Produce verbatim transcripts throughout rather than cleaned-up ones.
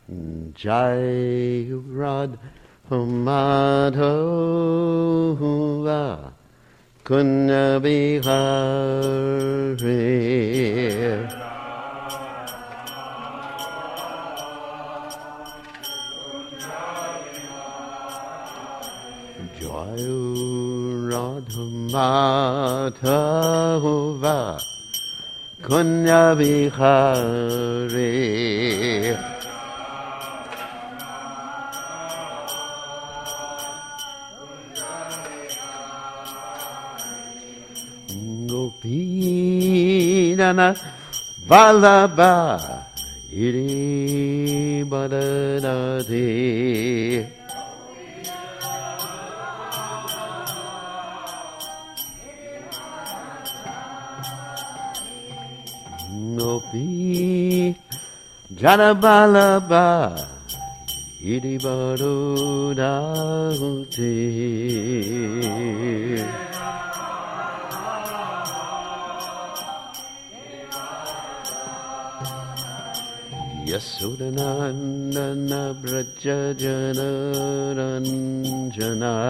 Jai Radha Madhava Kunja Bihari Jai Radha Madhava Kunja Bihari Gopinana Vallabha Iri Badadadi Gopi Janabalabha Iri Badadadi Yasodhanandana Braja Jana Ranjana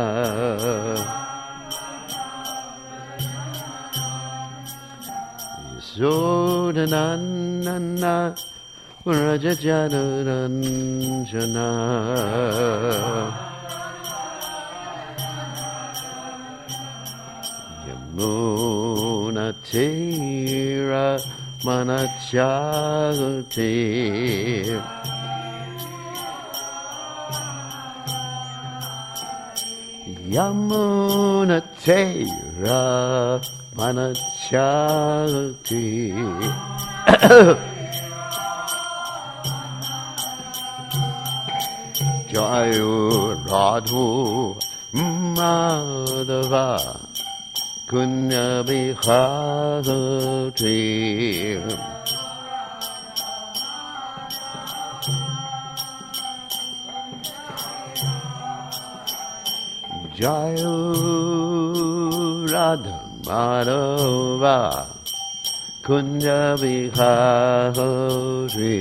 Yasodhanandana Braja Jana Ranjana Yamuna Tira Manachati Yamuna Tera Manachati Jayu Radhu Madhava Kunja Bihari Jayu Radha Madhava Kunja Bihari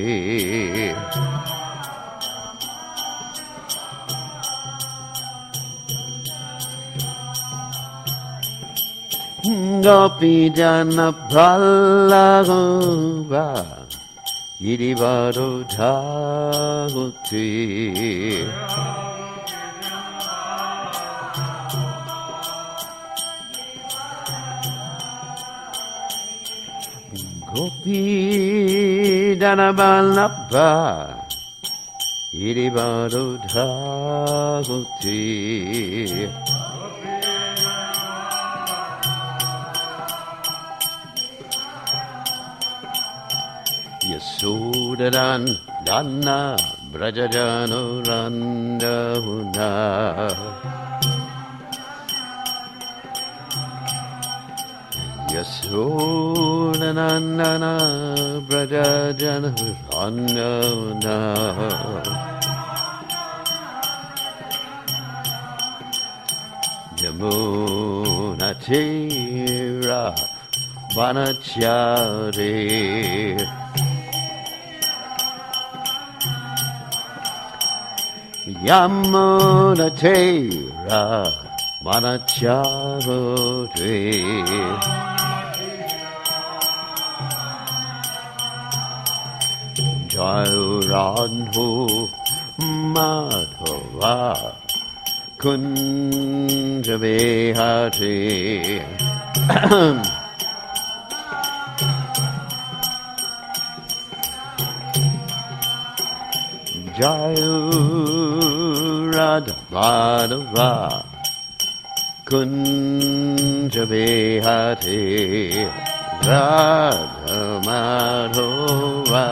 Gopi Jana Vallabha Iri Badadadi Gopi Jana Vallabha Iri Badadadi Yasodhanan Dana Brajajano Randavuna Yasodhanan Dana Brajajano Randavuna Yamuna Tira Vanachari Yamuna Tera Manachari Jayu Radhu Madhava Kunja Bihari Jayu Radha Madhava Kunja Bihari Radha Madhava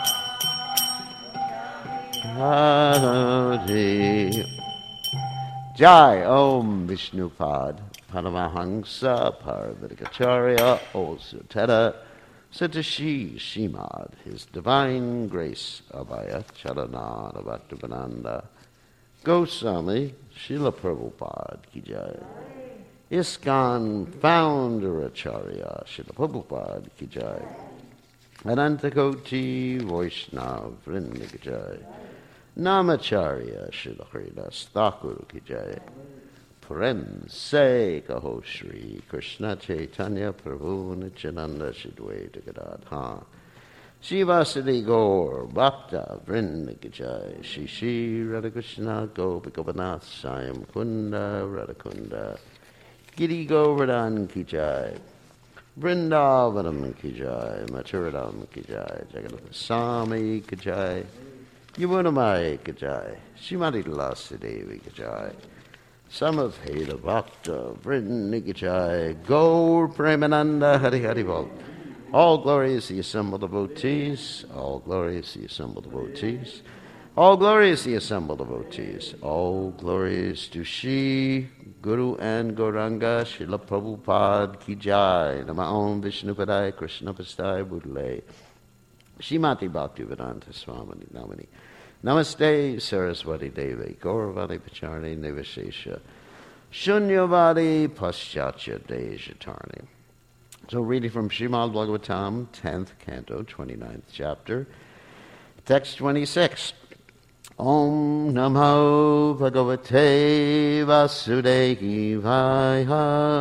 Radha Jai Om Vishnupad Paramahansa Parvadikacharya also Tada Satashi Shimad, His Divine Grace Abhaya Charanada Bhaktivedanta Goswami Srila Prabhupada Ki Jai. ISKCON Founder Acharya Srila Prabhupada Ki Jai. Anantakoti Vaishnav Vrinda Ki Jai. Namacharya Srila Haridas Thakur ki jai. Prem se kaho Shri Krishna Chaitanya Prabhu Nityananda Shidwaita Gadadha Shivasadi Gaur Bhakta Vrinda ki jai. Shri Shri Radha Krishna Gopi Gopinath Sayam Kunda Radha Kunda Giri Govardhan ki jai. Vrindavanam ki jai. Mathuradam ki jai. Jagannath Swami ki jai. Yamunamai ki jai. Shrimati Tulasi Devi ki jai. Samadhita Bhakta Vrinda ki jai. Gaur Premananda Hari Hari Bol. All glory is the assembled devotees. All glory is the assembled devotees. All glory is the assembled devotees. All glory is to Shri Guru and Gauranga Srila Prabhupada ki jai. Nama Om Vishnupadaya Krishna Pastai Budale. Shrimati Bhaktivedanta Swamini Namini. Namaste Saraswati Devi. Gauravani Pacharni Nivashesha. Shunyavadi Paschatya Dejatarni. So reading from Srimad Bhagavatam, tenth canto, twenty-ninth chapter. Text twenty-six. Om Namo Bhagavate Vasudevaya.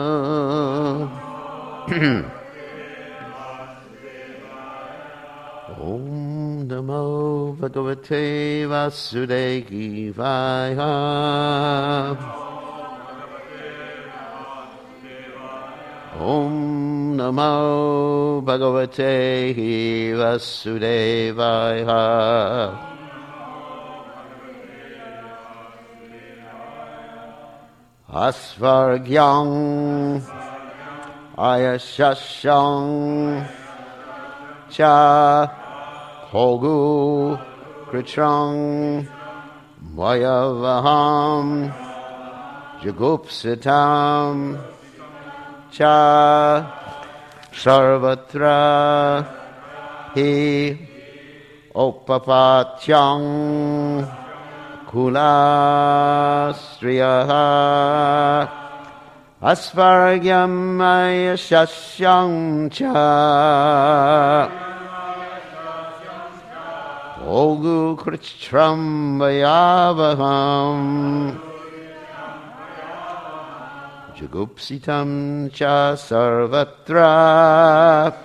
Om Namo Bhagavate Vasudevaya. Om Namo Bhagavate Vasudevaya. Asvargyam Ayashasyam Cha Hogu Kritrang Vayavaham Jagupsitam Cha Sarvatra Hi Opapatyang Kulastriyaha Asvargyam Ayashasyam Cha Ogu Kritram Vayavaham Jagupsitam Cha Sarvatra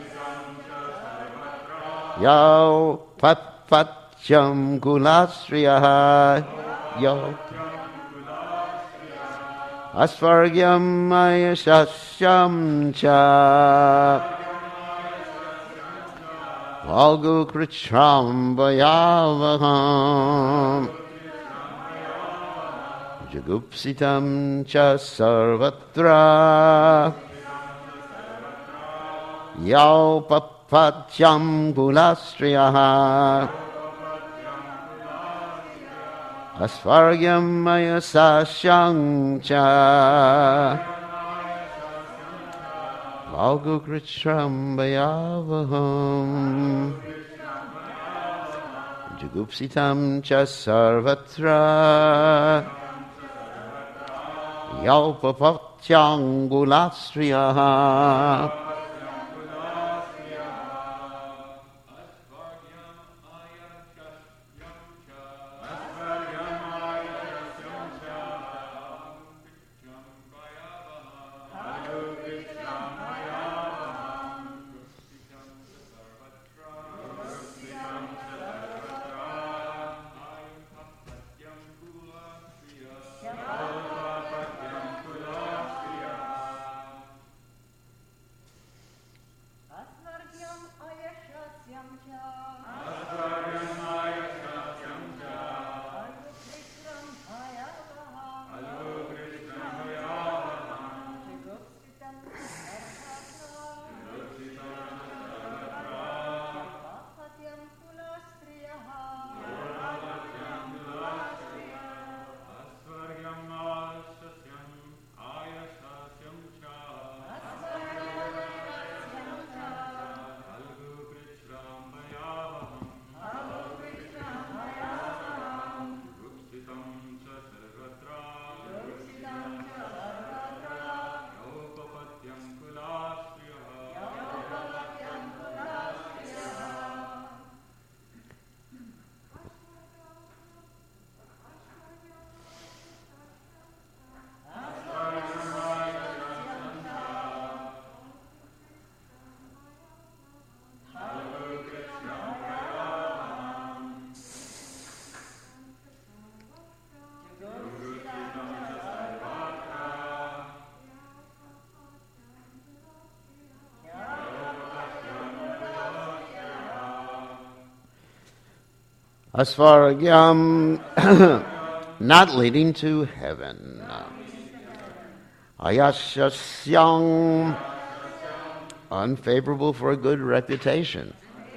Yau Pat Patyam Kulastriyaha Yau Asvargyam Ayashasyam Cha Valgu Kritram Vayavaham Jagupsitam Cha Sarvatra Yau Papatyam Kulastriyaha Asvargyam Ayashasyam Cha Valgu Kritram Vayavaham Jagupsitam Cha Sarvatra Yau Papatyam Kulastriyaha Asvaragyam, not leading to heaven. Ayasyasyang, unfavorable for a good reputation.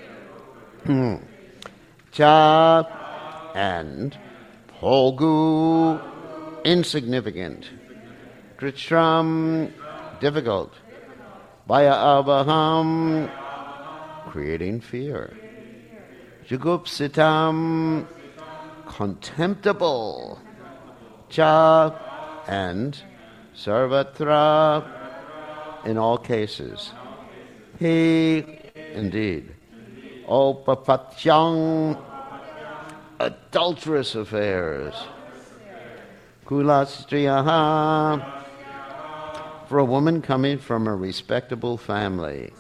Cha, and Polgu, insignificant. Trishram, difficult. Baya Abaham, creating fear. Jugupsitam, contemptible. Cha, and Sarvatra, in all cases. He, indeed. Opapatyang, adulterous affairs. Kulastriyaha, for a woman coming from a respectable family.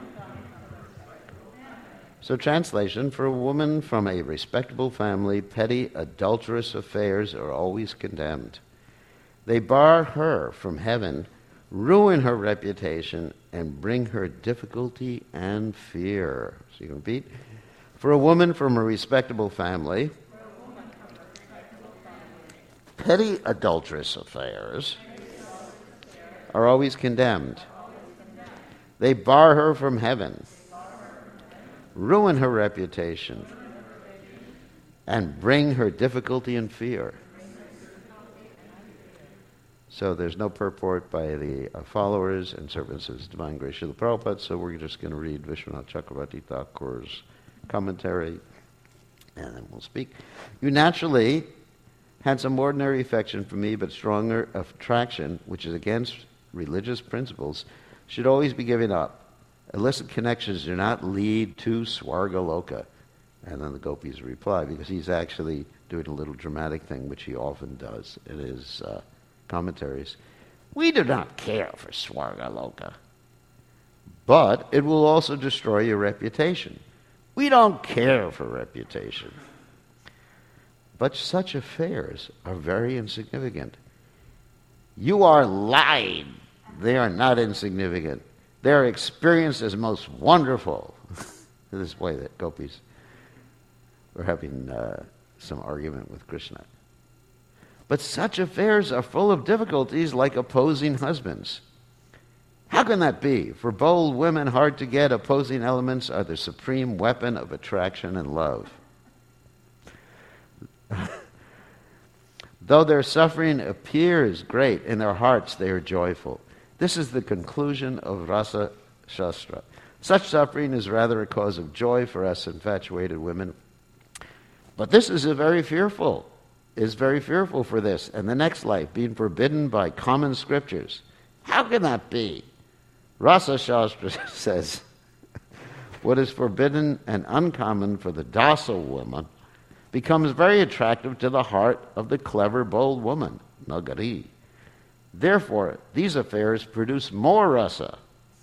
So translation, for a woman from a respectable family, petty adulterous affairs are always condemned. They bar her from heaven, ruin her reputation, and bring her difficulty and fear. So you can repeat. For a woman from a respectable family, petty adulterous affairs are always condemned. They bar her from heaven, ruin her reputation, and bring her difficulty and fear. So there's no purport by the uh, followers and servants of His Divine Grace Srila Prabhupada, so we're just going to read Vishwanath Chakravarti Thakur's commentary, and then we'll speak. You naturally had some ordinary affection for me, but stronger attraction, which is against religious principles, should always be given up. Illicit connections do not lead to Swargaloka. And then the gopis reply, because he's actually doing a little dramatic thing, which he often does in his uh, commentaries. We do not care for Swargaloka, but it will also destroy your reputation. We don't care for reputation. But such affairs are very insignificant. You are lying. They are not insignificant. They are experienced as most wonderful. This way that gopis were having uh, some argument with Krishna. But such affairs are full of difficulties like opposing husbands. How can that be? For bold women, hard to get, opposing elements are the supreme weapon of attraction and love. Though their suffering appears great, in their hearts they are joyful. This is the conclusion of Rasa Shastra. Such suffering is rather a cause of joy for us infatuated women. But this is a very fearful, is very fearful for this and the next life, being forbidden by common scriptures. How can that be? Rasa Shastra says, what is forbidden and uncommon for the docile woman becomes very attractive to the heart of the clever, bold woman, Nagari. Therefore, these affairs produce more rasa.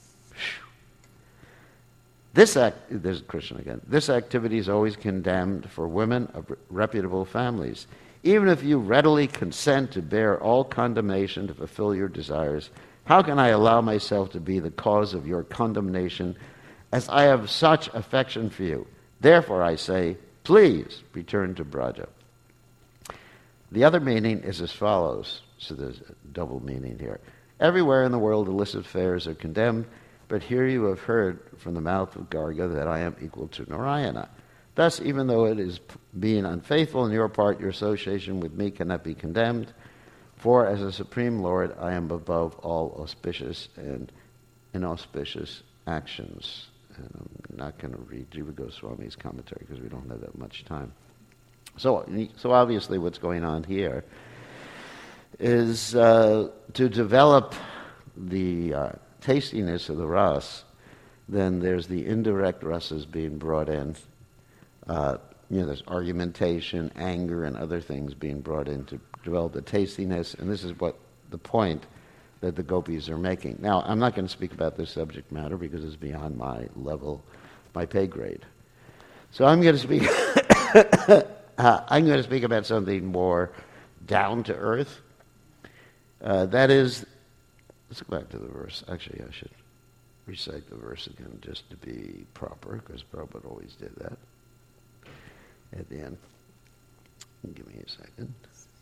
This act, there's Krishna again. This activity is always condemned for women of reputable families. Even if you readily consent to bear all condemnation to fulfill your desires, how can I allow myself to be the cause of your condemnation, as I have such affection for you? Therefore, I say, please return to Braja. The other meaning is as follows. So there's a double meaning here. Everywhere in the world illicit affairs are condemned, but here you have heard from the mouth of Garga that I am equal to Narayana. Thus, even though it is being unfaithful on your part, your association with me cannot be condemned, for as a Supreme Lord, I am above all auspicious and inauspicious actions. And I'm not going to read Jiva Goswami's commentary because we don't have that much time. So, so obviously what's going on here is uh, to develop the uh, tastiness of the ras, then there's the indirect rasas being brought in. Uh, you know, there's argumentation, anger, and other things being brought in to develop the tastiness, and this is what the point that the gopis are making. Now, I'm not going to speak about this subject matter because it's beyond my level, my pay grade. So I'm going to speak. uh, I'm going to speak about something more down to earth. Uh, that is, let's go back to the verse. Actually, I should recite the verse again just to be proper, because Prabhupada always did that. at the end. Give me a second.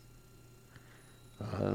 Uh,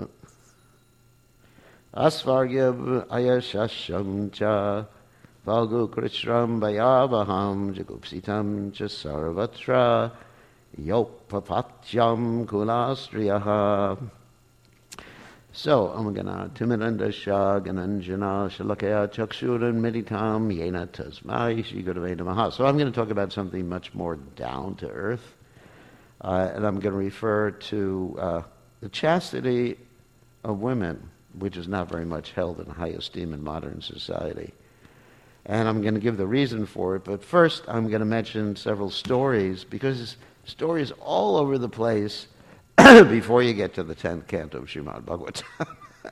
Asvargyab ayashasham cha Valgu krishram bayavaham jagupsitam cha sarvatra yopapatyam kulastriyaha. So, Amagana Timirandasha Gananjana Shalakaya Chakshuran Meditam Yena Tasmai Shigurave Namaha. So I'm going to talk about something much more down to earth. Uh, and I'm going to refer to uh, the chastity of women, which is not very much held in high esteem in modern society. And I'm going to give the reason for it, but first I'm going to mention several stories, because stories all over the place before you get to the tenth canto of Srimad Bhagavatam.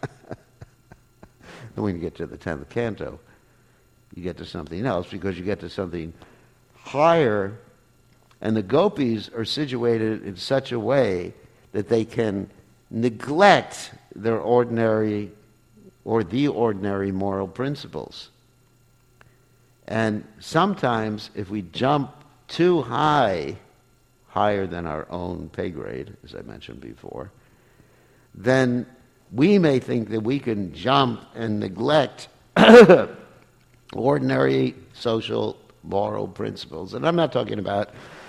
And when you get to the tenth canto, you get to something else, because you get to something higher, and the gopis are situated in such a way that they can neglect their ordinary or the ordinary moral principles. And sometimes if we jump too high, higher than our own pay grade, as I mentioned before, then we may think that we can jump and neglect ordinary social moral principles. And I'm not talking about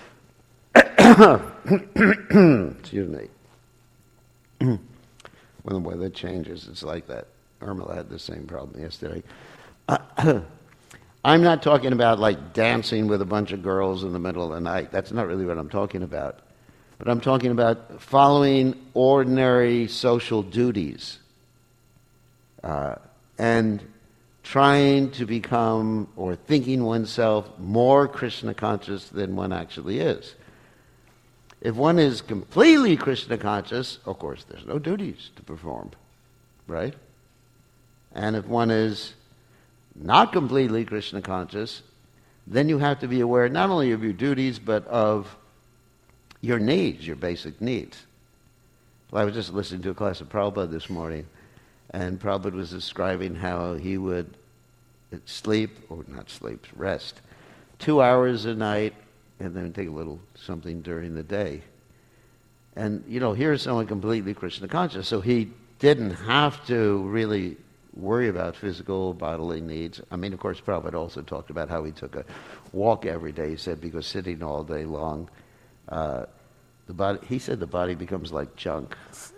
excuse me. When the weather changes, it's like that. Irma had the same problem yesterday. Uh, I'm not talking about like dancing with a bunch of girls in the middle of the night. That's not really what I'm talking about. But I'm talking about following ordinary social duties uh, and trying to become, or thinking oneself more Krishna conscious than one actually is. If one is completely Krishna conscious, of course, there's no duties to perform, right? And if one is not completely Krishna conscious, then you have to be aware not only of your duties, but of your needs, your basic needs. Well, I was just listening to a class of Prabhupada this morning, and Prabhupada was describing how he would sleep, or not sleep, rest, two hours a night, and then take a little something during the day. And, you know, here's someone completely Krishna conscious, so he didn't have to really worry about physical, bodily needs. I mean, of course, Prabhupada also talked about how he took a walk every day. He said, because sitting all day long, uh, the body, he said the body becomes like junk,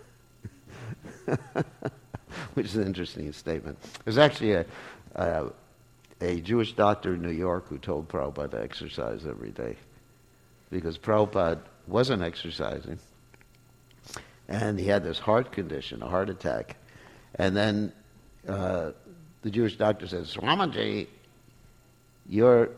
which is an interesting statement. There's actually a, a, a Jewish doctor in New York who told Prabhupada to exercise every day, because Prabhupada wasn't exercising, and he had this heart condition, a heart attack, and then Uh, the Jewish doctor says, Swamiji, you're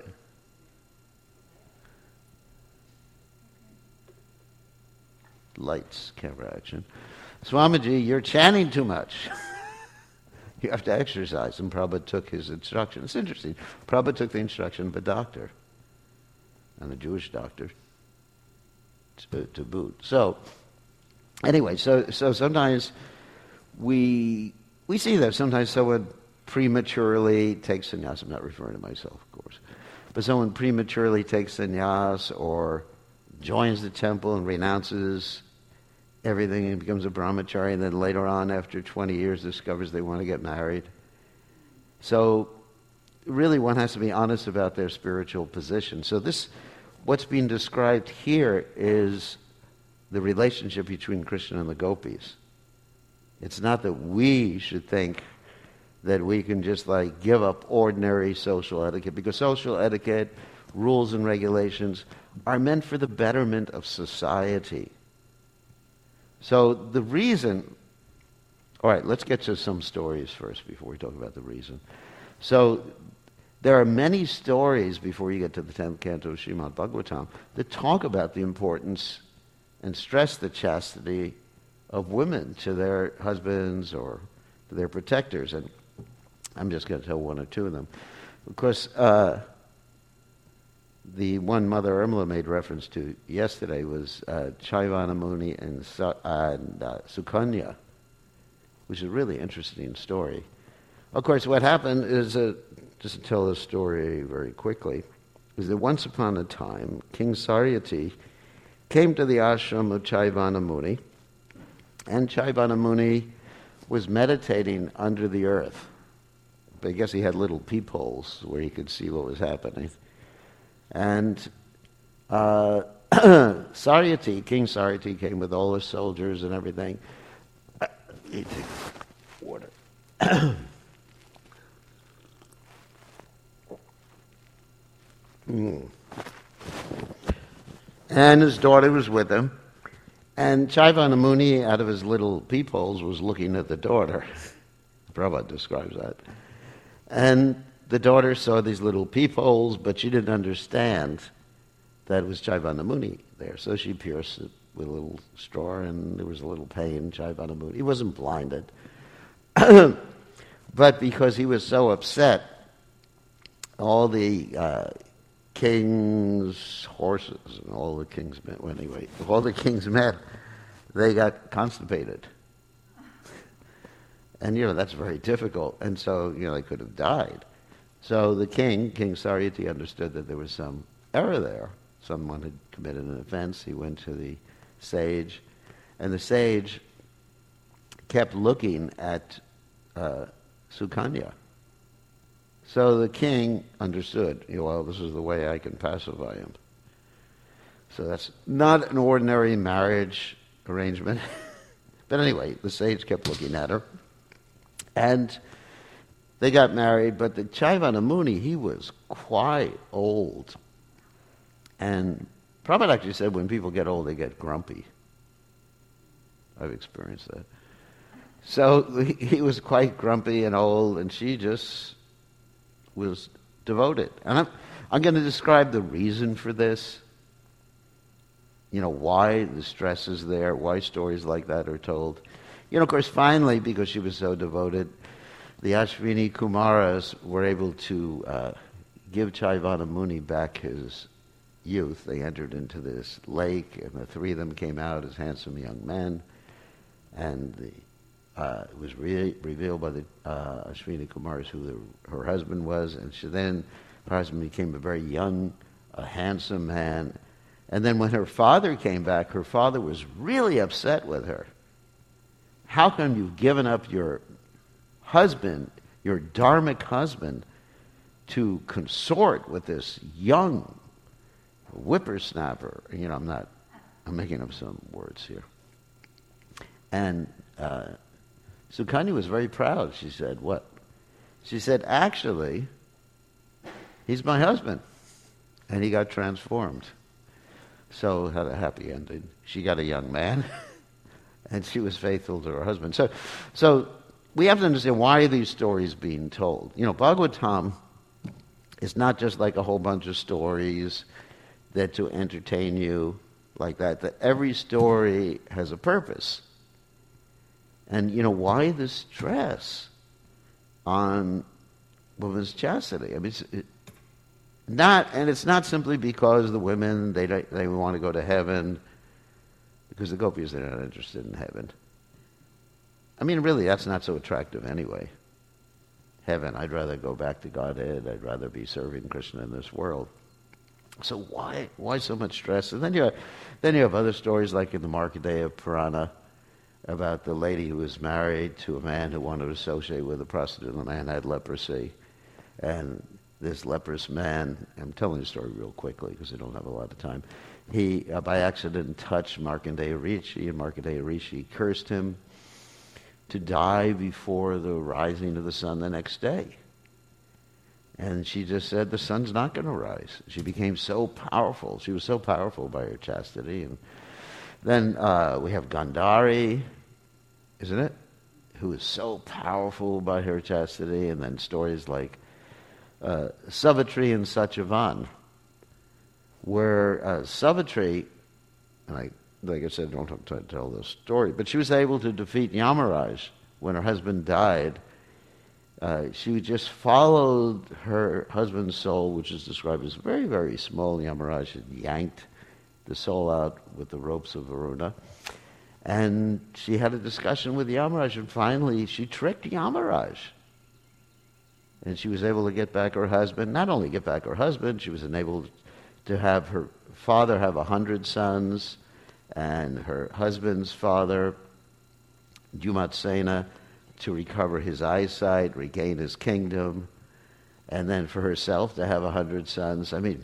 lights, camera action. Swamiji, you're chanting too much. You have to exercise. And Prabhupada took his instruction. It's interesting. Prabhupada took the instruction of a doctor, and a Jewish doctor to, to boot. So, anyway, so so sometimes we We see that sometimes someone prematurely takes sannyas. I'm not referring to myself, of course. But someone prematurely takes sannyas or joins the temple and renounces everything and becomes a brahmachari, and then later on, after twenty years, discovers they want to get married. So really one has to be honest about their spiritual position. So this, what's being described here is the relationship between Krishna and the gopis. It's not that we should think that we can just like give up ordinary social etiquette, because social etiquette, rules and regulations are meant for the betterment of society. So the reason, all right, let's get to some stories first before we talk about the reason. So there are many stories before you get to the tenth canto of Srimad Bhagavatam that talk about the importance and stress the chastity of women to their husbands or to their protectors. And I'm just going to tell one or two of them. Of course, uh, the one Mother Irmala made reference to yesterday was uh, Chaivana Muni and, Su- and uh, Sukanya, which is a really interesting story. Of course, what happened is, uh, just to tell the story very quickly, is that once upon a time, King Saryati, came to the ashram of Chaivana Muni, and Chaivana Muni was meditating under the earth. But I guess he had little peepholes where he could see what was happening. And uh, Saryati, King Saryati, came with all his soldiers and everything. Uh, he take water. mm. And his daughter was with him. And Chaivana Muni, out of his little peepholes, was looking at the daughter. Prabhupada describes that. And the daughter saw these little peepholes, but she didn't understand that it was Chaivana Muni there. So she pierced it with a little straw, and there was a little pain. Chaivana Muni, he wasn't blinded. But because he was so upset, all the uh, king's horses and all the king's men, well, anyway, all the king's men, they got constipated. And, you know, that's very difficult. And so, you know, they could have died. So the king, King Saryati, understood that there was some error there. Someone had committed an offense. He went to the sage. And the sage kept looking at uh, Sukanya. So the king understood, you know, well, this is the way I can pacify him. So that's not an ordinary marriage arrangement. But anyway, the sage kept looking at her. And they got married, but the Chaivana Muni, he was quite old. And Prabhupada actually said when people get old, they get grumpy. I've experienced that. So he was quite grumpy and old, and she just was devoted. And I'm, I'm going to describe the reason for this. You know, why the stress is there, why stories like that are told. You know, of course, finally, because she was so devoted, the Ashwini Kumaras were able to uh, give Chaivana Muni back his youth. They entered into this lake, and the three of them came out as handsome young men. And the, uh, it was re- revealed by the uh, Ashwini Kumaras who the, her husband was. And she then, her husband became a very young, a handsome man. And then when her father came back, her father was really upset with her. How come you've given up your husband, your dharmic husband, to consort with this young whippersnapper? You know, I'm not, I'm making up some words here. And uh, Sukanya was very proud. She said, what? She said, actually, he's my husband. And he got transformed. So had a happy ending. She got a young man. And she was faithful to her husband. So, so we have to understand why are these stories being told. You know, Bhagavatam is not just like a whole bunch of stories that to entertain you like that. That every story has a purpose. And, you know, why the stress on women's chastity? I mean, it's it, not, and it's not simply because the women, they they want to go to heaven. Because the gopis, they're not interested in heaven. I mean, really, that's not so attractive anyway. Heaven, I'd rather go back to Godhead. I'd rather be serving Krishna in this world. So why why so much stress? And then you have, then you have other stories like in the Markandeya Purana about the lady who was married to a man who wanted to associate with a prostitute. The man had leprosy. And this leprous man, I'm telling the story real quickly because I don't have a lot of time, he, uh, by accident, touched Markandeya Rishi, and Markandeya Rishi cursed him to die before the rising of the sun the next day. And she just said, the sun's not going to rise. She became so powerful. She was so powerful by her chastity. And then uh, we have Gandhari, isn't it? Who is so powerful by her chastity. And then stories like uh, Savitri and Satyavan, where uh, Savitri, and I, like I said, I don't have to tell this story, but she was able to defeat Yamaraj when her husband died. Uh, she just followed her husband's soul, which is described as very, very small. Yamaraj had yanked the soul out with the ropes of Varuna. And she had a discussion with Yamaraj, and finally she tricked Yamaraj. And she was able to get back her husband. Not only get back her husband, she was enabled to have her father have a hundred sons, and her husband's father, Jumatsena, to recover his eyesight, regain his kingdom, and then for herself to have a hundred sons. I mean,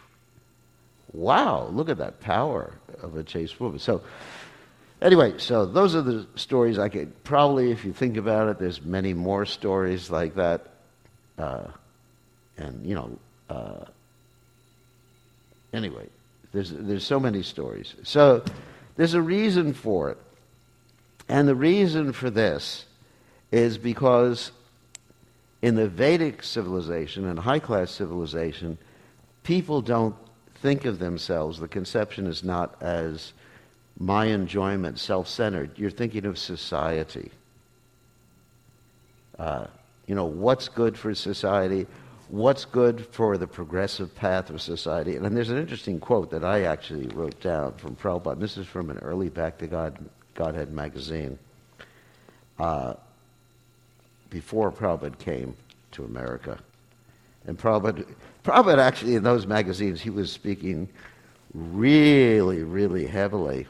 wow, look at that power of a chaste woman. So anyway, so those are the stories I could probably, if you think about it, there's many more stories like that. Uh, and, you know, uh, anyway, there's, there's so many stories. So there's a reason for it. And the reason for this is because in the Vedic civilization and high-class civilization, people don't think of themselves, the conception is not as my enjoyment, self-centered. You're thinking of society. Uh, you know, what's good for society, what's good for the progressive path of society. And there's an interesting quote that I actually wrote down from Prabhupada. This is from an early Back to God, Godhead magazine. Uh, before Prabhupada came to America. And Prabhupada, Prabhupada actually in those magazines, he was speaking really, really heavily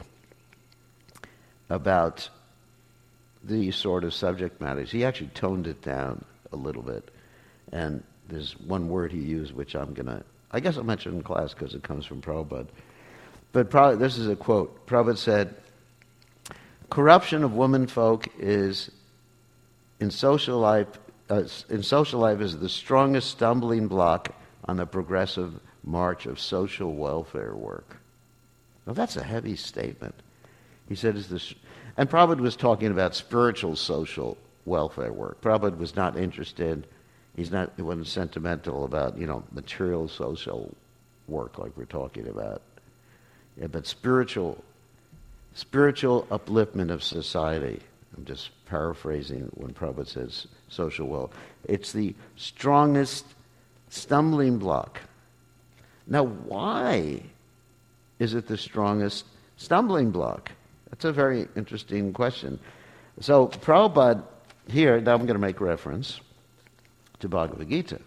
about these sort of subject matters. He actually toned it down a little bit. And there's one word he used which I'm going to, I guess I'll mention in class because it comes from Prabhupada. But Prabhupada, this is a quote. Prabhupada said, corruption of womenfolk is in social life, uh, in social life is the strongest stumbling block on the progressive march of social welfare work. Now that's a heavy statement. He said, "Is this?" And Prabhupada was talking about spiritual social welfare work. Prabhupada was not interested. He's not. He wasn't sentimental about you know material social work like we're talking about. Yeah, but spiritual, spiritual upliftment of society. I'm just paraphrasing when Prabhupada says social well. It's the strongest stumbling block. Now, why is it the strongest stumbling block? That's a very interesting question. So Prabhupada here, now I'm going to make reference to Bhagavad Gita.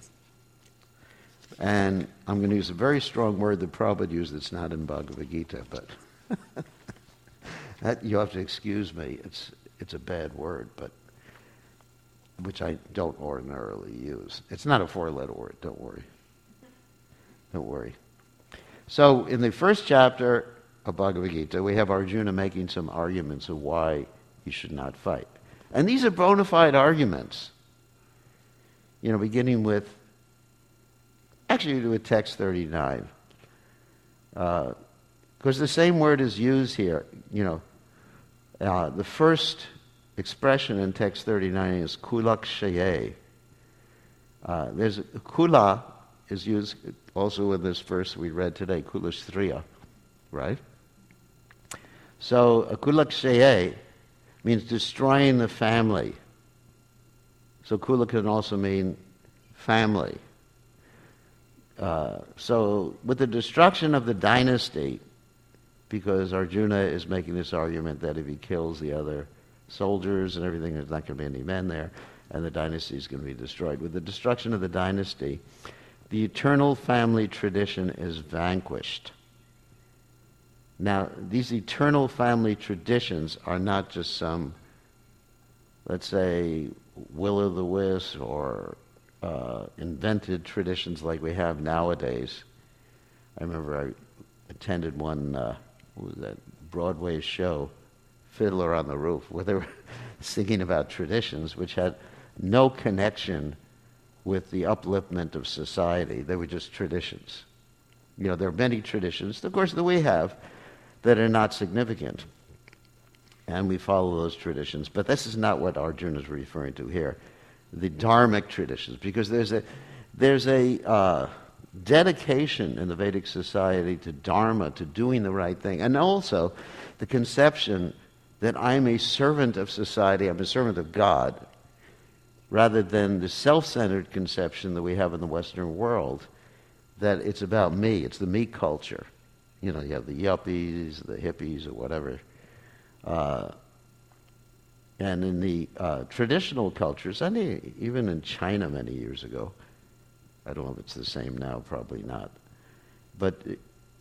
And I'm going to use a very strong word that Prabhupada used that's not in Bhagavad Gita, but that, you have to excuse me. It's it's a bad word, but which I don't ordinarily use. It's not a four-letter word, don't worry. Don't worry. So in the first chapter of Bhagavad Gita, we have Arjuna making some arguments of why he should not fight. And these are bona fide arguments. You know, beginning with, actually with text thirty-nine. Because uh, the same word is used here. You know, uh, the first expression in text thirty-nine is kulakshaye. Uh, there's kula is used also in this verse we read today, kulashtriya, right? So, kulakshaye means destroying the family. So, kula can also mean family. Uh, so, with the destruction of the dynasty, because Arjuna is making this argument that if he kills the other soldiers and everything, there's not going to be any men there, and the dynasty is going to be destroyed. With the destruction of the dynasty, the eternal family tradition is vanquished. Now, these eternal family traditions are not just some, let's say, will-o'-the-wisp or uh, invented traditions like we have nowadays. I remember I attended one, uh, what was that, Broadway show, Fiddler on the Roof, where they were singing about traditions which had no connection with the upliftment of society. They were just traditions. You know, there are many traditions, of course, that we have that are not significant. And we follow those traditions. But this is not what Arjuna is referring to here. The dharmic traditions, because there's a there's a uh, dedication in the Vedic society to dharma, to doing the right thing, and also the conception that I'm a servant of society, I'm a servant of God, rather than the self-centered conception that we have in the Western world, that it's about me, it's the me culture. You know, you have the yuppies, the hippies, or whatever. Uh, and in the uh, traditional cultures, and even in China many years ago, I don't know if it's the same now, probably not, but it,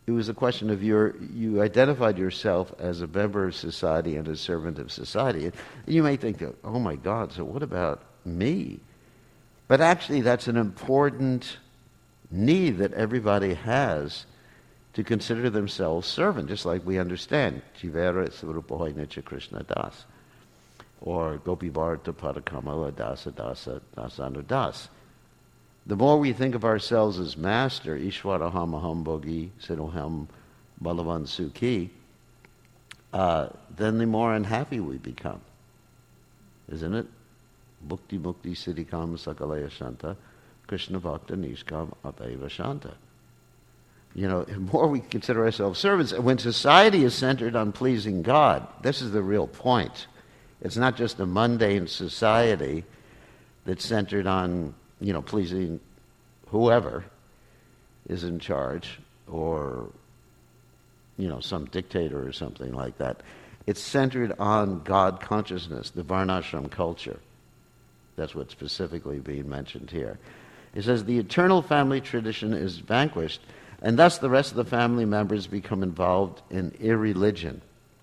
it was a question of your, you identified yourself as a member of society and a servant of society. And you may think, oh my God, so what about me? But actually that's an important need that everybody has to consider themselves servant, just like we understand Jivera Swarupohoy Nitya Krishna Das, or Gopi Bharata Parakamala Dasa Dasa Dasanu Das. The more we think of ourselves as master, Ishwaraham Aham Bhogi Siddhoham Balavan Sukhi, uh, then the more unhappy we become. Isn't it? Bhukti Mukti Siddhikam Sakalaya Shanta Krishna Bhakta Nishkam Ataiva Shanta. You know, the more we consider ourselves servants, when society is centered on pleasing God, this is the real point. It's not just a mundane society that's centered on, you know, pleasing whoever is in charge, or, you know, some dictator or something like that. It's centered on God consciousness, the Varnashram culture. That's what's specifically being mentioned here. It says, the eternal family tradition is vanquished, and thus the rest of the family members become involved in irreligion.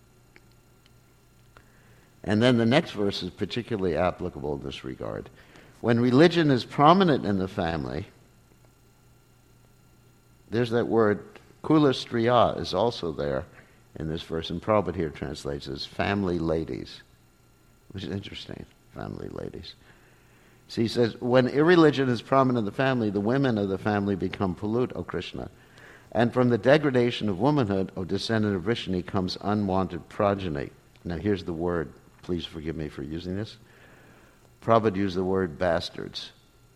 And then the next verse is particularly applicable in this regard. When religion is prominent in the family, there's that word, kula striya is also there in this verse, and Prabhupada here translates as family ladies, which is interesting, family ladies. So he says, when irreligion is prominent in the family, the women of the family become pollute, O Krishna. And from the degradation of womanhood, O descendant of Vrishni, comes unwanted progeny. Now here's the word, please forgive me for using this. Prabhupada used the word bastards.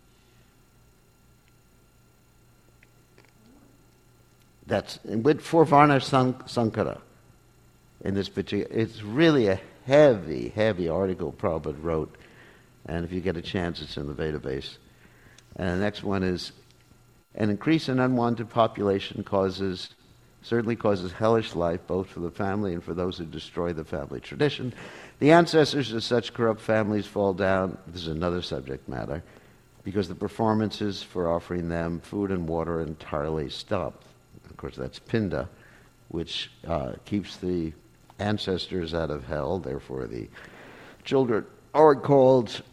That's with for Varna Sankara in this particular. It's really a heavy, heavy article Prabhupada wrote, and if you get a chance, it's in the database. And the next one is, an increase in unwanted population causes, certainly causes hellish life, both for the family and for those who destroy the family tradition. The ancestors of such corrupt families fall down, this is another subject matter, because the performances for offering them food and water entirely stop. Of course, that's Pinda, which uh, keeps the ancestors out of hell, therefore the children are called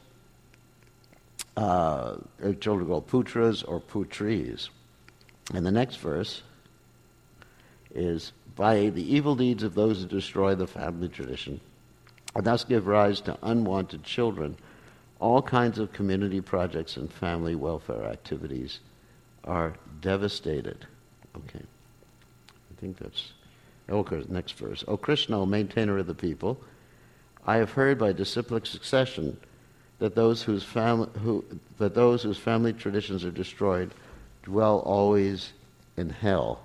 uh, children are called putras or putris. And the next verse is, by the evil deeds of those who destroy the family tradition, and thus give rise to unwanted children, all kinds of community projects and family welfare activities are devastated. Okay. I think that's... Okay, next verse. O Krishna, O maintainer of the people, I have heard by disciplic succession that those whose family who that those whose family traditions are destroyed dwell always in hell.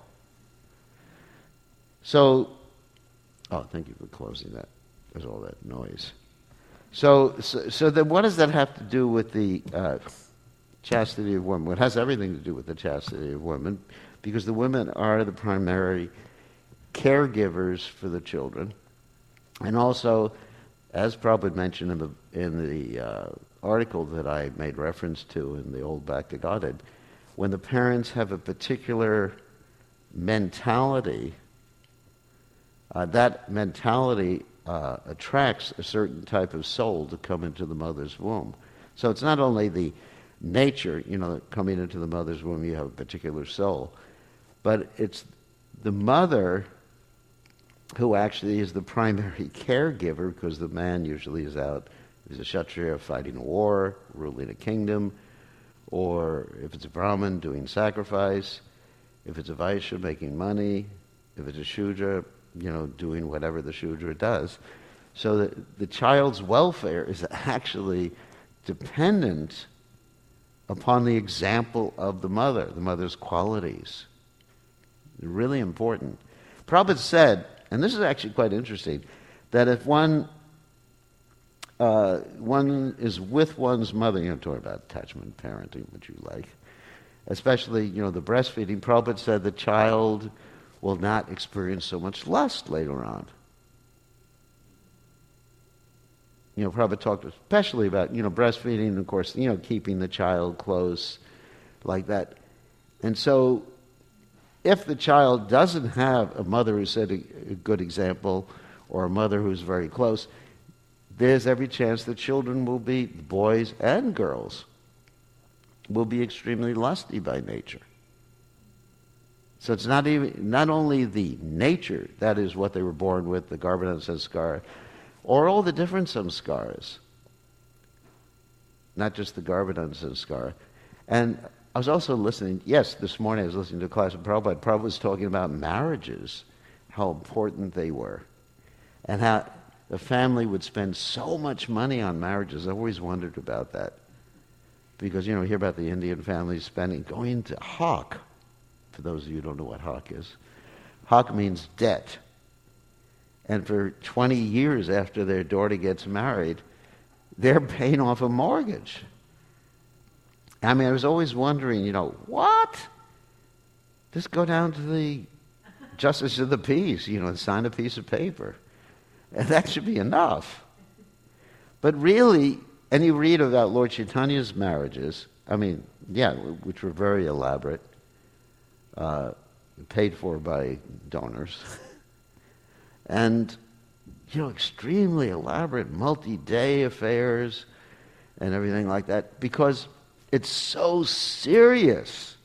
So, oh, thank you for closing that. There's all that noise. So, so, so then what does that have to do with the uh, chastity of women? Well, it has everything to do with the chastity of women, because the women are the primary caregivers for the children. And also, as Prabhupada mentioned in the in the uh, article that I made reference to in the old Bhakti Godhead, when the parents have a particular mentality, uh, that mentality uh, attracts a certain type of soul to come into the mother's womb. So it's not only the nature, you know, coming into the mother's womb, you have a particular soul, but it's the mother who actually is the primary caregiver, because the man usually is out, is a Kshatriya fighting a war, ruling a kingdom, or if it's a Brahmin, doing sacrifice, if it's a Vaishya, making money, if it's a Shudra, you know, doing whatever the Shudra does. So that the child's welfare is actually dependent upon the example of the mother, the mother's qualities. They're really important. Prabhupada said, and this is actually quite interesting, that if one uh, one is with one's mother, you know, talking about attachment, parenting, what you like, especially, you know, the breastfeeding, Prabhupada said the child will not experience so much lust later on. You know, Prabhupada talked especially about, you know, breastfeeding, and of course, you know, keeping the child close like that. And so if the child doesn't have a mother who set a, a good example or a mother who's very close, there's every chance that children will be, boys and girls, will be extremely lusty by nature. So it's not even not only the nature, that is what they were born with, the Garbhadhan Sanskara, or all the different samskaras, not just the Garbhadhan Sanskara. And I was also listening, yes, this morning I was listening to a class of Prabhupada. Prabhupada was talking about marriages, how important they were, and how the family would spend so much money on marriages. I always wondered about that. Because, you know, we hear about the Indian families spending, going to hawk. For those of you who don't know what hawk is. Hawk means debt. And for twenty years after their daughter gets married, they're paying off a mortgage. I mean, I was always wondering, you know, what? Just go down to the justice of the peace, you know, and sign a piece of paper. And that should be enough. But really, and you read about Lord Chaitanya's marriages, I mean, yeah, which were very elaborate, uh, paid for by donors, and, you know, extremely elaborate multi-day affairs and everything like that, because it's so serious.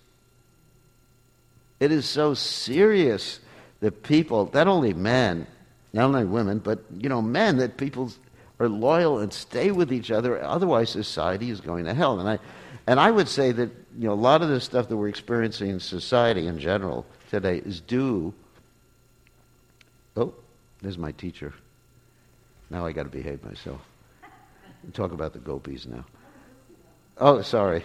It is so serious that people, not only men, not only women, but, you know, men, that people are loyal and stay with each other. Otherwise, society is going to hell. And I, and I would say that, you know, a lot of the stuff that we're experiencing in society in general today is due. Oh, there's my teacher. Now I got to behave myself. Talk about the gopis now. Oh, sorry.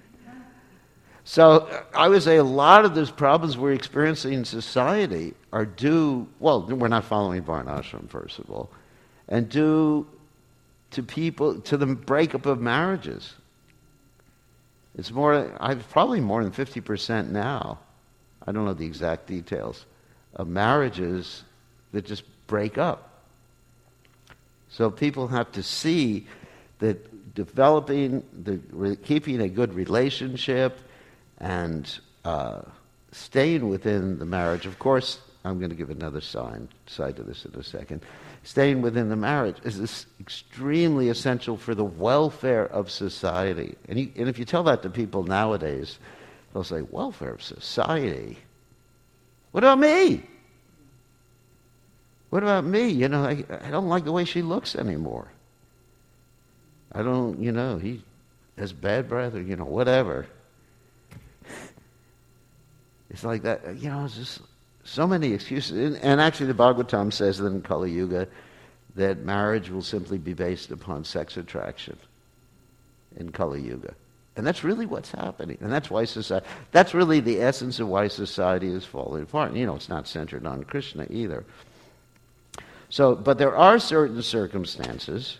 So I would say a lot of those problems we're experiencing in society are due, well, we're not following Varnashram, first of all, and due to people, to the breakup of marriages. It's more, I've probably more than fifty percent now, I don't know the exact details, of marriages that just break up. So people have to see that developing, the keeping a good relationship and uh, staying within the marriage, of course, I'm going to give another sign, side to this in a second, staying within the marriage is this extremely essential for the welfare of society. And, you, and if you tell that to people nowadays, they'll say, welfare of society? What about me? What about me? You know, I, I don't like the way she looks anymore. I don't, you know, he has bad breath or, you know, whatever. It's like that, you know, it's just so many excuses. And, and actually the Bhagavatam says that in Kali Yuga that marriage will simply be based upon sex attraction in Kali Yuga. And that's really what's happening. And that's why society, that's really the essence of why society is falling apart. And, you know, it's not centered on Krishna either. So, but there are certain circumstances,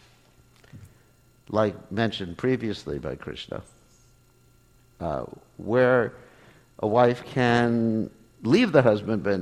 like mentioned previously by Krishna, uh, where a wife can leave the husband but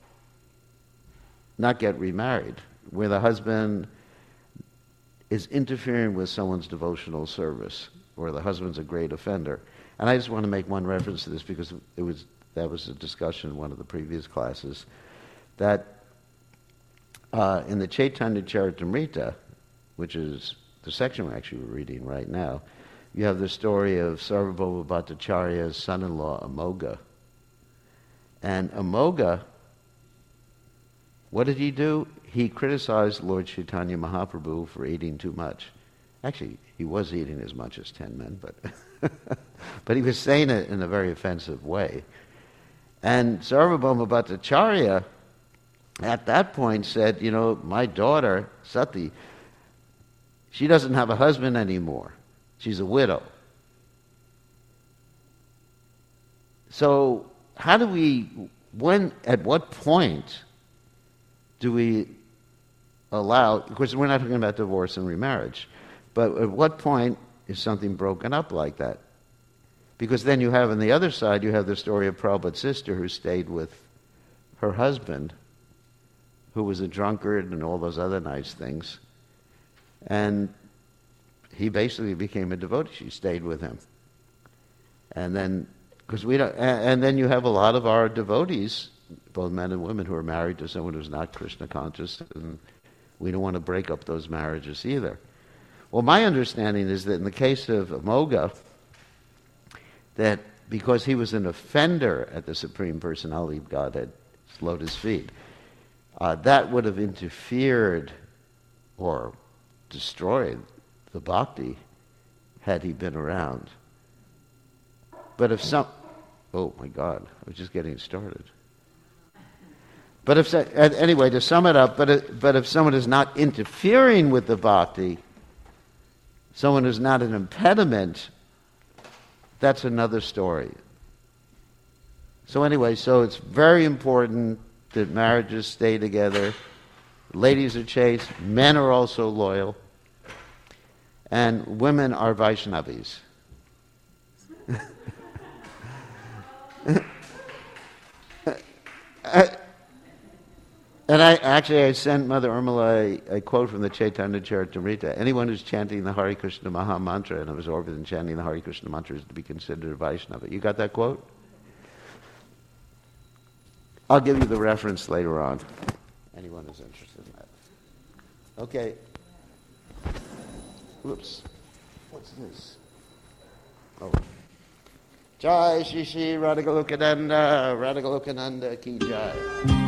not get remarried, where the husband is interfering with someone's devotional service, or the husband's a great offender. And I just want to make one reference to this because it was that was a discussion in one of the previous classes, that uh, in the Chaitanya Charitamrita, which is the section we're actually reading right now, you have the story of Sarvabhauma Bhattacharya's son-in-law, Amoga. And Amoga, what did he do? He criticized Lord Chaitanya Mahaprabhu for eating too much. Actually, he was eating as much as ten men, but but he was saying it in a very offensive way. And Sarvabhauma Bhattacharya, at that point, said, you know, my daughter, Sati, she doesn't have a husband anymore. She's a widow. So how do we, when, at what point do we allow, of course we're not talking about divorce and remarriage, but at what point is something broken up like that? Because then you have on the other side, you have the story of Prabhupada's sister who stayed with her husband, who was a drunkard and all those other nice things. And he basically became a devotee. She stayed with him. And then Because we don't, and, and then you have a lot of our devotees, both men and women, who are married to someone who's not Krishna conscious, and we don't want to break up those marriages either. Well, my understanding is that in the case of Amoga, that because he was an offender at the Supreme Personality of Godhead, Lotus feet, uh, that would have interfered or destroyed the bhakti had he been around. But if some... Oh, my God, I was just getting started. But if... Anyway, to sum it up, but if, but if someone is not interfering with the bhakti, someone who's not an impediment, that's another story. So anyway, so it's very important that marriages stay together. Ladies are chaste, men are also loyal, and women are Vaishnavis. And I actually I sent Mother Urmila a, a quote from the Chaitanya Charitamrita. Anyone who's chanting the Hare Krishna Maha Mantra and absorbed in chanting the Hare Krishna mantra is to be considered a Vaishnava. You got that quote? I'll give you the reference later on. Anyone who's interested in that. Okay. Whoops. What's this? Oh. Jai Shri Shri Radhagolokananda, Radhagolokananda Ki Jai.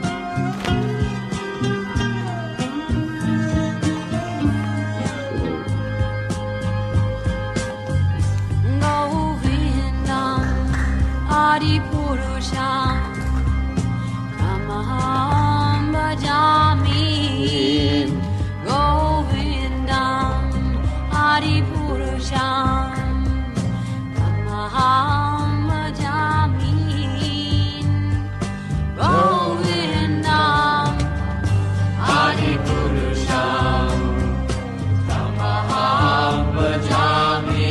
Adi Purusham Kamaham Bhajami Govindam Adi Purusham Kamaham Bhajami Govindam Adi Purusham Kamaham Bhajami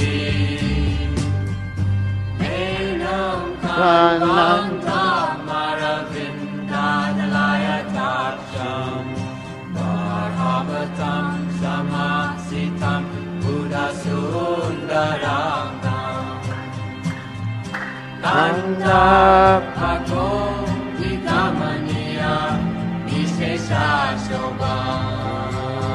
Ananta Maravindadalaya Tapsham Marhavatam Samasitam Buddha Sundaram Nanda Bhagom Vikamaniya Vishesha Shobha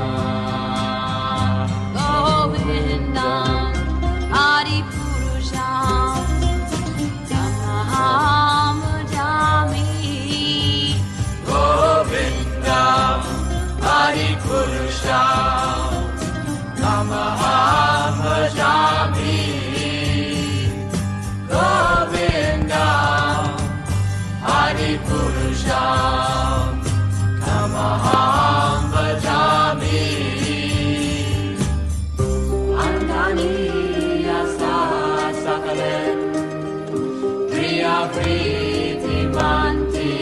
Govindam Adi Purusham Kamaham Bhajami Govindam Adi Purusham Kamaham Bhajami Govindam Adi Purusham Kamaham Bhajami Andani Yasa Sakalen Priti Manti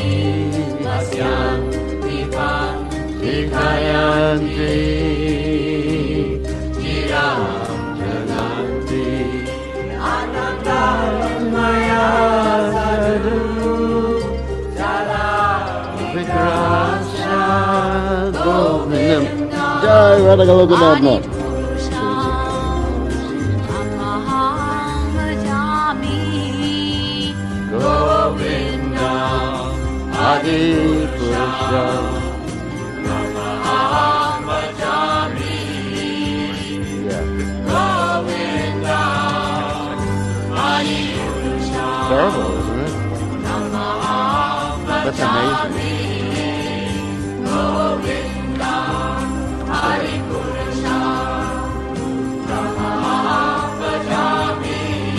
Lasyanti Pan Shikayanti Chiram Jananti Ananda Maya Sadhu Jala Vikrasha Govindam Jai Radhagolokananda. Adi Purusham Kamaham Bhajami Govindam Adi Purusham Terrible, isn't it? Kamaham That's amazing. Govindam Adi Purusham Kamaham Bhajami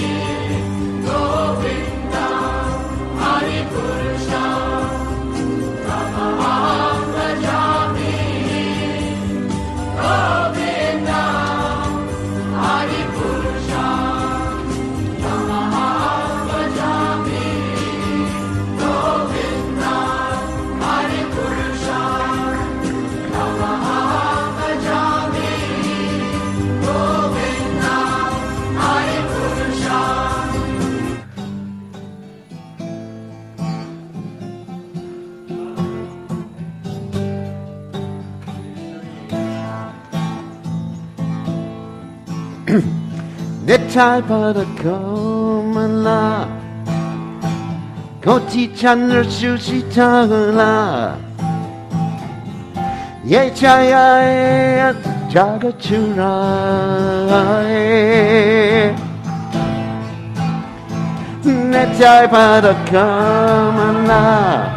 Govindam Adi Purusham Kamaham Bhajami Govindam Adi Purusham Kamaham Bhajami Govindam Adi Purusham Kamaham Bhajami Govindam Adi Purusham. Nittai Padakam la Koti chandra sushi tala Ye chaya jagachurai Netai pada kamana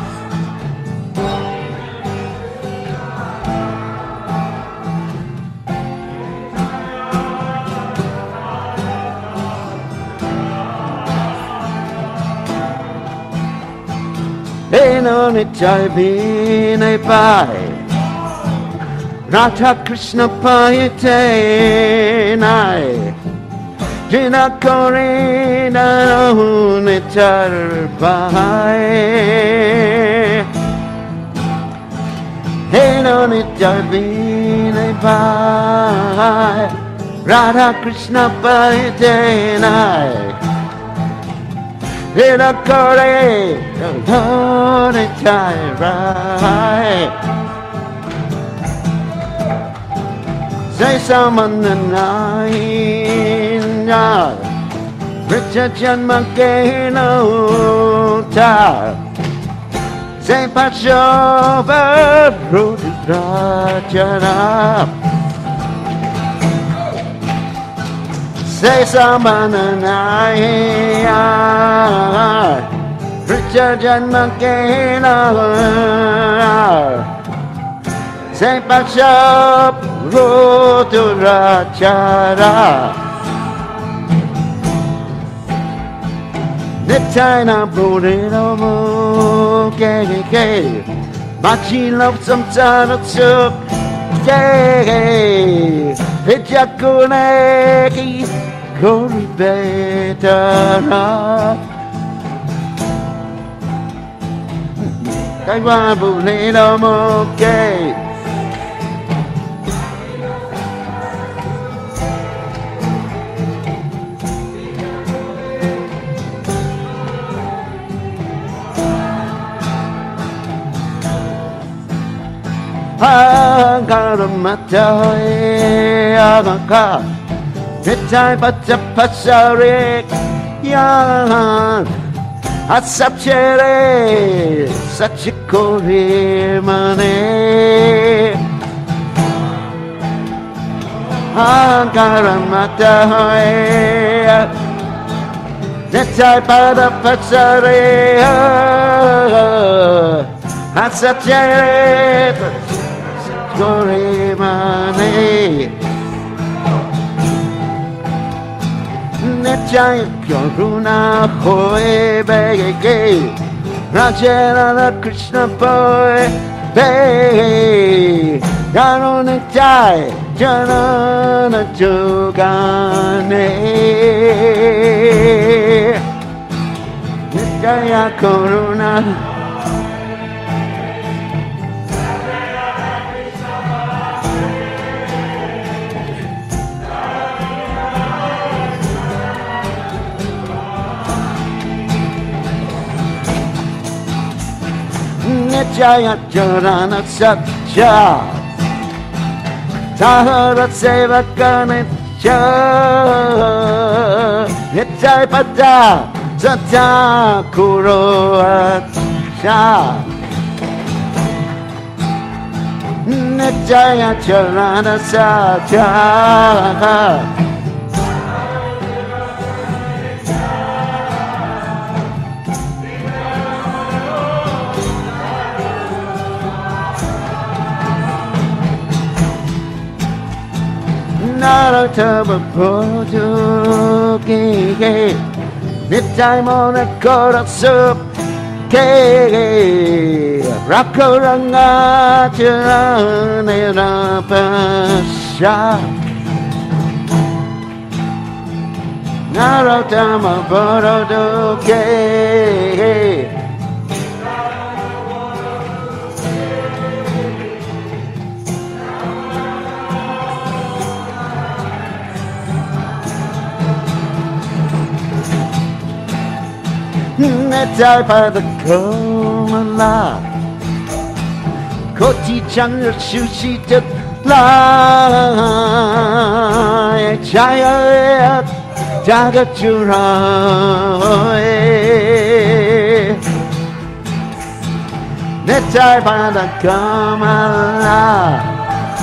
Eno nitai binai pai Radha Krishna payate nai Jina korina nitar pai Eno nitai binai pai Radha Krishna payate nai In a curry, don't it die right? Say someone the nine, Richard John McCain, tar. Say Passover, Rudy Rajana. Say someone and I Richard and McCain Say Bishop Roto Rachara The China Bodino Gay Machi loves some time of soup Gay Pichakuneki Kori betara Cái hoa bù nê đô mô kê Ha ga ra ma tai a ga ka Nitai Bhatta Pasarik Yan Asapchere Sachikori Mane Ankaramata Nitai Bhatta Pasarik Asapchere Sachikori Mane Nitai Karuna Hoy Bege Rajana Krishna Boy Be Garo Nitai Janana Jogane Nitai Karuna Jaya Jarana Satya Tahara Sevakane Cha Nitai Pada Satya Kuro Acha Nijaya Charana Satya Naratama Pojuki Nitai Mona Kora Sup Ke Rakuranga Chirane Rapasha Naratama Pojuki Nitai Pada Komala Koti Chandra Sushi Tala Chaya 자격주라에 내 짤바다 까말라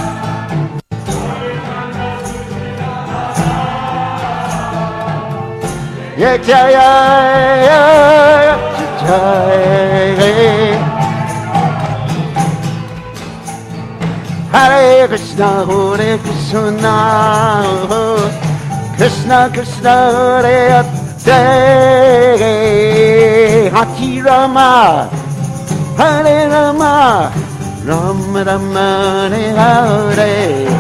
예자야 진짜에 하레 크리스나 호레 크리스나 크리스나 크리스나 호레 때 하티라마 하레라마 라마라마레 하레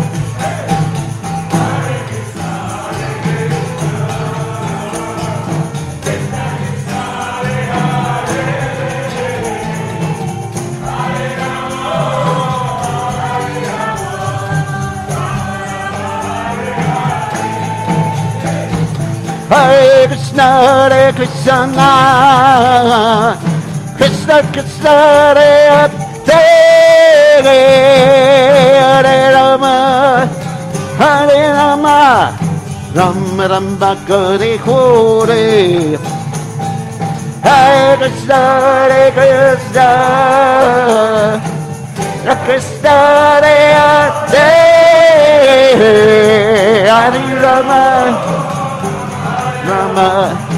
Hare Krishna, Hare Krishna, Krishna Krishna, Hare Hare, Hare Rama, Hare Rama, Rama Rama Hare Hare, Hare Krishna, Hare Krishna, Krishna Hare Hare, Hare Rama. Rama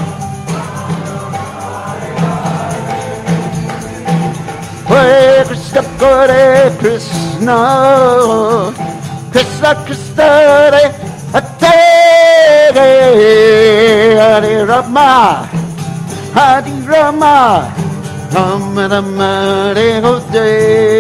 Hare Krishna Hare Krishna Krishna Krishna Hare Hare Hare Rama Hare Rama Rama Rama Hare Hare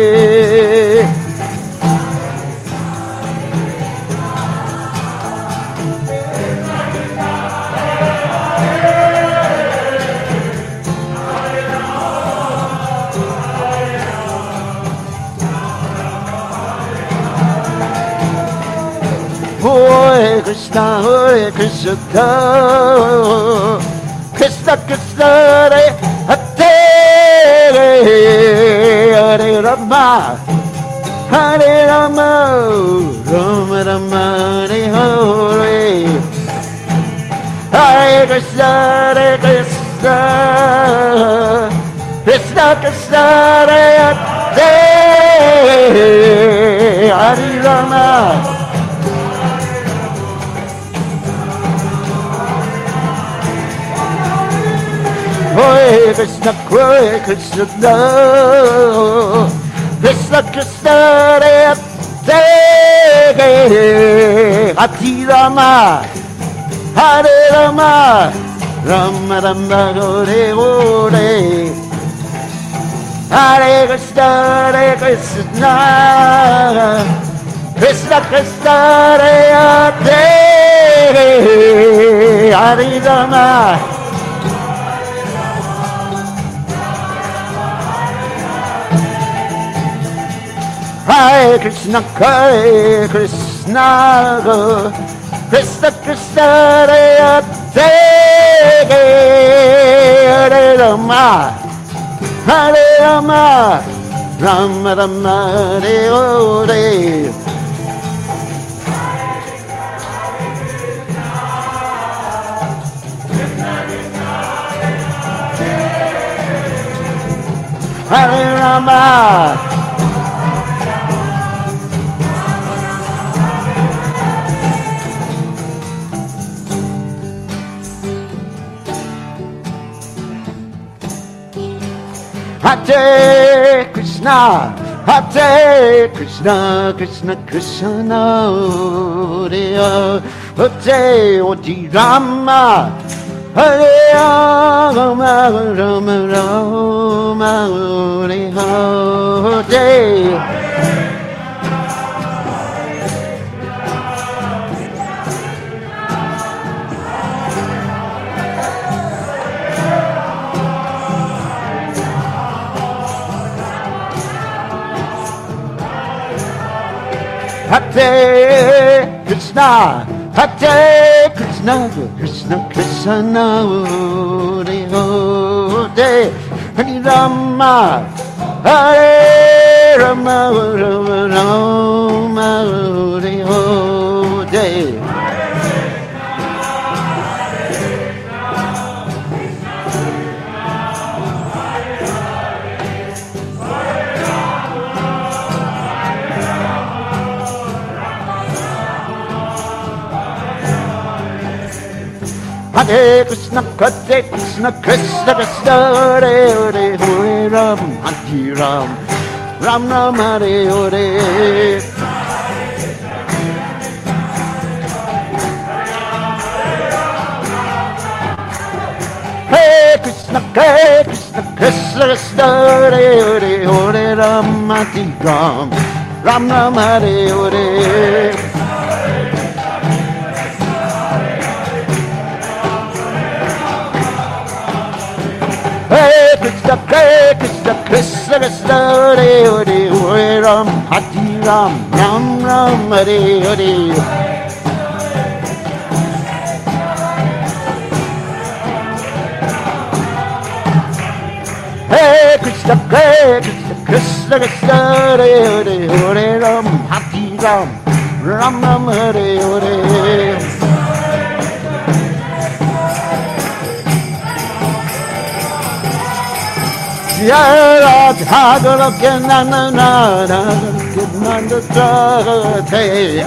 Hare Krishna, Hare Krishna, Krishna Krishna, Hare Hare, Hare Rama, Hare Rama, Rama Rama, Hare Hare, Hare Krishna, Hare Krishna, Krishna Krishna, Hare Hare, Hare Rama. Hare Krishna, Hare Krishna, Krishna Krishna, Hare Hare, Hare Rama, Hare Rama, Rama Rama, Hare Hare, Hare Krishna, Hare Krishna, Krishna Krishna, Hare Hare, Hare Rama. Hare Krishna, Hare Krishna, Krishna Krishna, Hare Hare, Hare Rama, Hare Rama, Rama Rama, Hare Hare. Hare Rama. Hare Krishna, Hare Krishna, Krishna Krishna, Hare Hare, Hare Rama, Hare Rama, Rama Rama, Hare Hare. Hare Krishna, Hare Krishna, Krishna Krishna, Hare Hare, Hare Rama, Hare Rama, Rama Rama, Hare Hare. Hare Krishna, Hare Krishna, Krishna Krishna, Hare Hare, Hare Ram, Hare Ram, Ram Ram, Hare Hare. Hare Krishna, Hare Krishna, Krishna Krishna, Hare Hare, Hare Ram, Hare Ram, Ram Ram, Hare Hare. Hare Krishna, Hare Krishna, Krishna Krishna, Hare Hare, Hare Ram, Hare Ram, Ram Ram, Hare Hare. Hare Krishna, Hare Krishna, Krishna Krishna, Hare Hare, Hare Ram, Hare Ram, Ram Ram, Hare Hare. Jai Radha Goloke Nana Nana Nanda Jagate.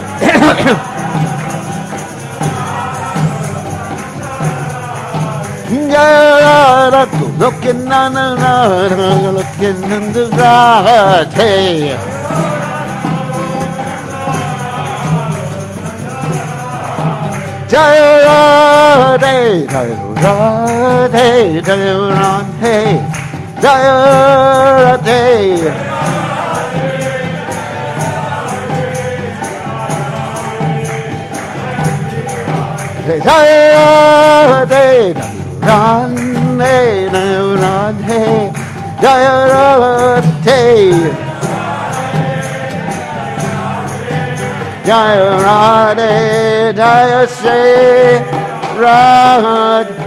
Jai Radha Goloke Nana Nana Goloke Nanda Jagate. Jai Radhe Jai Radhe Jai Radhe Jai Radhe. Jai Radhe, Radhe, Radhe, Jai Radhe. Jai Radhe, Jai Shri Radhe.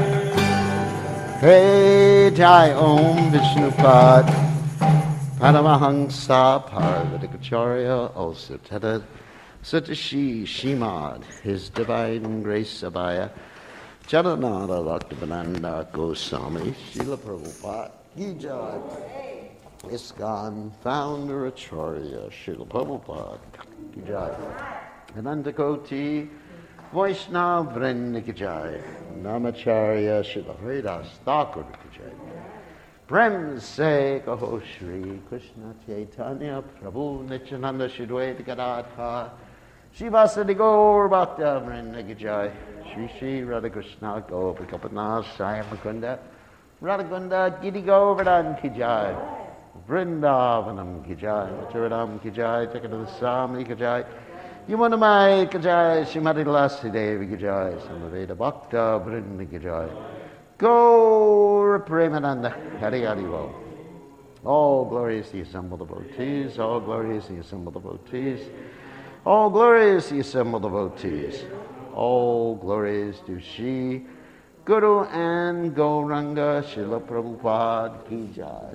Hey Jai Om Vishnupad Paramahansa Parvatikacharya, also tethered Satashi Shimad, His Divine Grace Abhaya Charanada Bhaktivedanta Goswami Srila Prabhupada Ki Jai. ISKCON Founder Acharya Srila Prabhupada Ki Jai. Anandakoti Vaishnava Vrinda Ki Jai. Namacharya Srila Haridas Thakur Ki Jai. Prem Se Kaho Shri Krishna Chaitanya Prabhu Nityananda Shri Advaita Gadadhar Shivasadi Gaur Bhakta Vrinda Ki Jai. Shri Shri Radha Krishna Gopikapana Sai Mukunda Radhakunda Giri Govardhan Ki Jai. Vrindavanam Ki Jai. Maturadam Ki Jai. Tekadasami Ki Jai. Yamunamai Ki Jai, Srimati Tulasi Devi Ki Jai, Samaveda Bhakta Vrinda Ki Jai, Gaura Premananda, Hari Hari Bo. All glorious the assembled devotees, all glorious the assembled devotees, all glorious the assembled devotees, all glorious to Shri Guru and Gauranga Srila Prabhupada Ki Jai.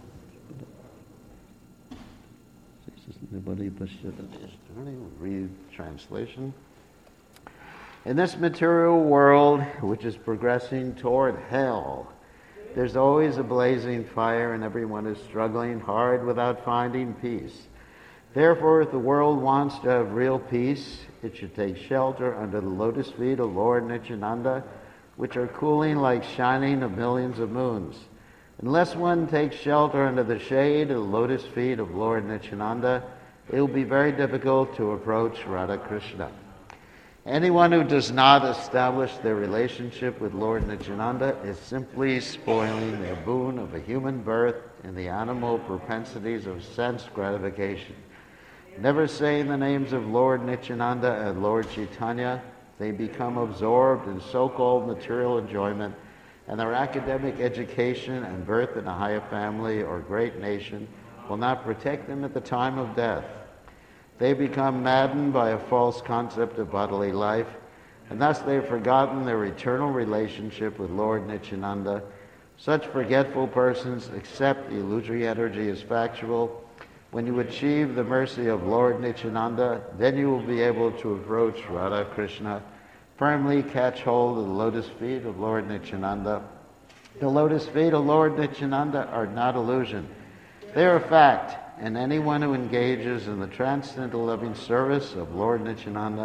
Anybody read translation? In this material world, which is progressing toward hell, there's always a blazing fire and everyone is struggling hard without finding peace. Therefore, if the world wants to have real peace, it should take shelter under the lotus feet of Lord Nityananda, which are cooling like shining of millions of moons. Unless one takes shelter under the shade of the lotus feet of Lord Nityananda, it will be very difficult to approach Radha Krishna. Anyone who does not establish their relationship with Lord Nityananda is simply spoiling their boon of a human birth in the animal propensities of sense gratification. Never saying the names of Lord Nityananda and Lord Chaitanya, they become absorbed in so-called material enjoyment, and their academic education and birth in a higher family or great nation will not protect them at the time of death. They become maddened by a false concept of bodily life, and thus they have forgotten their eternal relationship with Lord Nityananda. Such forgetful persons accept the illusory energy as factual. When you achieve the mercy of Lord Nityananda, then you will be able to approach Radha Krishna. Firmly catch hold of the lotus feet of Lord Nityananda. The lotus feet of Lord Nityananda are not illusion. They are fact, and anyone who engages in the transcendental loving service of Lord Nityananda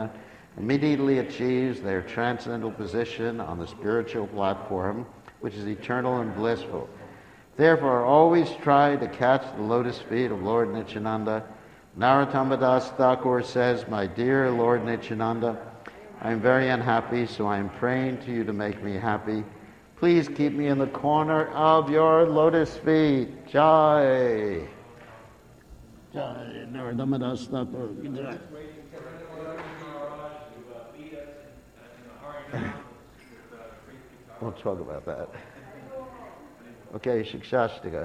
immediately achieves their transcendental position on the spiritual platform, which is eternal and blissful. Therefore, always try to catch the lotus feet of Lord Nityananda. Narottama Das Thakur says, "My dear Lord Nityananda, I am very unhappy, so I am praying to you to make me happy. Please keep me in the corner of your lotus feet." Jai. Jai. Narottama Das Thakur. Jai. We'll talk about that. Okay, Shikshastika.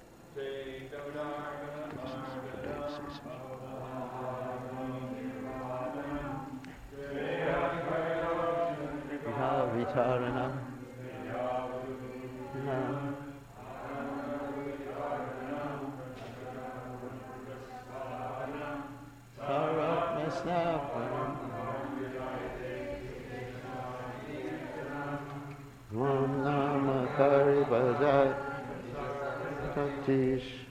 Vitarana. Om Namah Kari Bhajai Satish